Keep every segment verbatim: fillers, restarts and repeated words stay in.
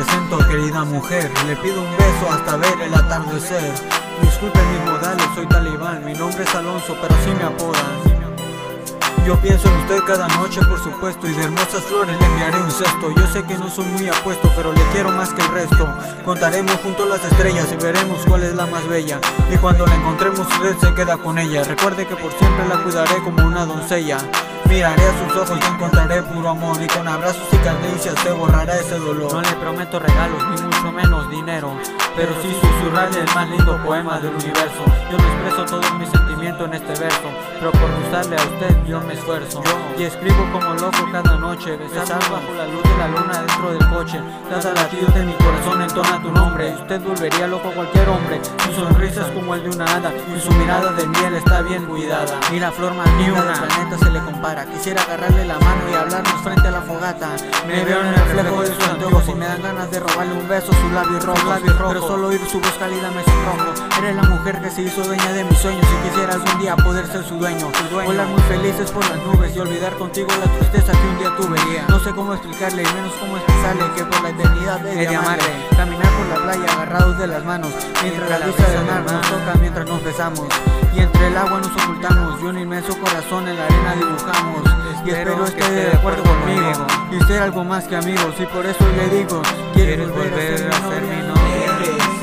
presento, querida mujer, le pido un beso hasta ver el atardecer. Disculpen mis modales, soy talibán, mi nombre es Alonso, pero sí me apodan. Yo pienso en usted cada noche, por supuesto, y de hermosas flores le enviaré un cesto. Yo sé que no soy muy apuesto, pero le quiero más que el resto. Contaremos juntos las estrellas y veremos cuál es la más bella. Y cuando la encontremos usted se queda con ella. Recuerde que por siempre la cuidaré como una doncella. Miraré a sus ojos y encontraré puro amor, y con abrazos y caricias se borrará ese dolor. No le prometo regalos, ni mucho menos dinero, pero sí susurrarle el más lindo poema del universo. Yo no expreso todo mi sentimiento en este verso, pero por gustarle a usted yo me esfuerzo. Yo, y escribo como loco cada noche, besando bajo la luz de la luna dentro del coche. Cada latido de mi corazón entona tu nombre, y usted volvería loco a cualquier hombre. Su sonrisa es como el de una hada, y su mirada de miel está bien cuidada. Y la flor más linda del planeta se le compara. Quisiera agarrarle la mano y hablarnos frente a la fogata. Me veo en el reflejo de sus anteojos y me dan ganas de robarle un beso, sus labios rojos, labios rojos. Pero solo oír su voz cálida me sonrojo. Eres la mujer que se hizo dueña de mis sueños, y quisiera algún día poder ser su dueño, su dueño. Volar muy felices por las nubes y olvidar contigo la tristeza que un día tuve. No sé cómo explicarle y menos cómo expresarle que por la eternidad he de amarle. Caminar por la playa agarrados de las manos, mientras la luz del mar nos toca, mientras nos besamos, y entre el agua nos ocultamos, y un inmenso corazón en la arena dibujamos. Y espero esté de acuerdo conmigo y ser algo más que amigos, y por eso le digo, ¿quieres volver a ser mi novia?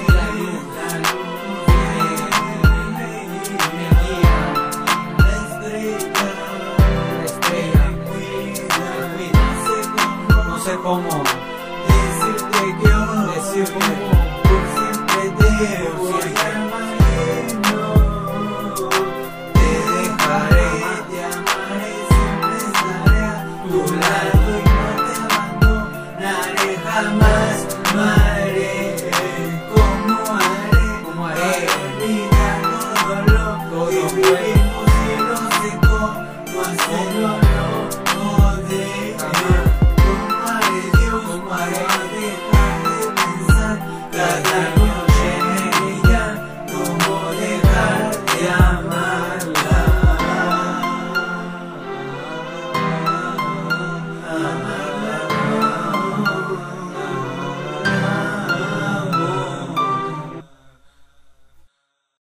No sé cómo decirte que yo, decirte por siempre te voy a amar. Jamás,